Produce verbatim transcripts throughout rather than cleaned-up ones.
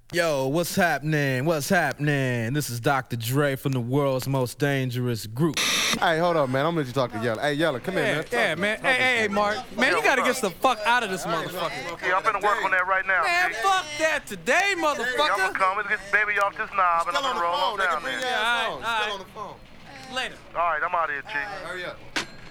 Yo, what's happening? What's happening? This is Doctor Dre from the world's most dangerous group. Hey, hold up, man. I'm gonna let you talk to Yella. Hey, Yella, come yeah, here, man. Yeah, man. Hey, hey, hey, Mark. Man, you gotta get the fuck out of this motherfucker. Yeah, I'm finna work on that right now. Man, fuck that today, motherfucker. Yeah, I'm gonna come and get baby off this knob and I'm gonna roll on down there. Yeah, all all right, Still all on the phone. Later. All right, I'm out of here, Chief. Hurry up.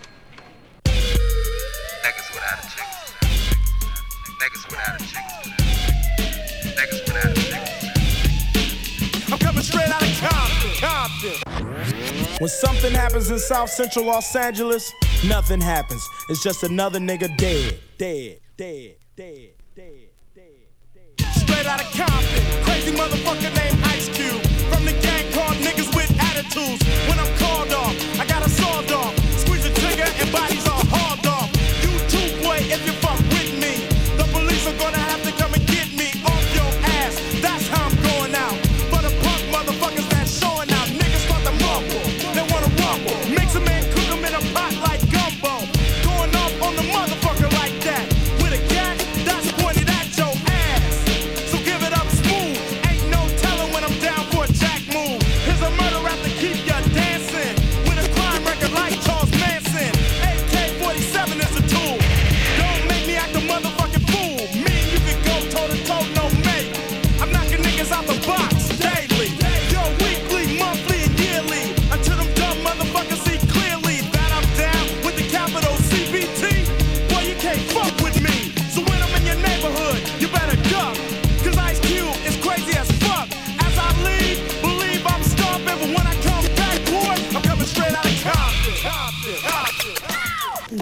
Niggas without a chick. Niggas without a chick. Niggas without a chick. I'm coming straight out of Compton. Compton. When something happens in South Central Los Angeles, nothing happens. It's just another nigga dead, dead, dead, dead, dead, dead, dead. Straight out of Compton, crazy motherfucker named Ice Cube. From the gang called Niggas with Attitudes. When I'm called off, I got a sawed off. Squeeze the trigger and bodies are hauled off. You too, boy, if you fuck with me. The police are gonna have to come and get me off your ass. That's how I'm going out. For the punk motherfuckers that's showing out. Niggas start to mumble, they wanna rumble. Mix 'em and cook 'em in a pot like gumbo. Going off on the motherfucker like that. With a gat that's pointed at your ass. So give it up smooth. Ain't no telling when I'm down for a jack move. Here's a murder rap to keep ya dancing. With a crime record like Charles Manson. A K forty-seven is a tool. Don't make me act a motherfucking fool. Me and you can go toe to toe, no mate. I'm knocking niggas out the box daily. Yo, weekly, monthly, and yearly. Until them dumb motherfuckers see clearly that I'm down with the capital C B T. Boy, you can't fuck with me. So when I'm in your neighborhood, you better duck. Cause Ice Cube is crazy as fuck. As I leave, believe I'm stomping. But when I come back, boy, I'm coming straight out of Compton. Compton, Compton.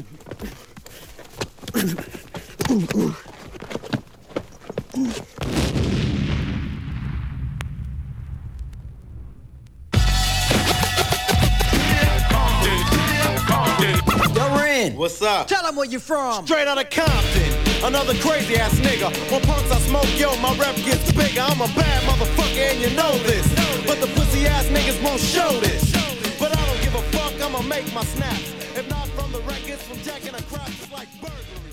What's up? Tell them where you from. Straight out of Compton, another crazy ass nigga. When punks I smoke, yo, my rep gets bigger. I'm a bad motherfucker and you know this. But the pussy ass niggas won't show this. But I don't give a fuck, I'ma make my snaps. If not from the records, from jacking a crap, it's like burglary.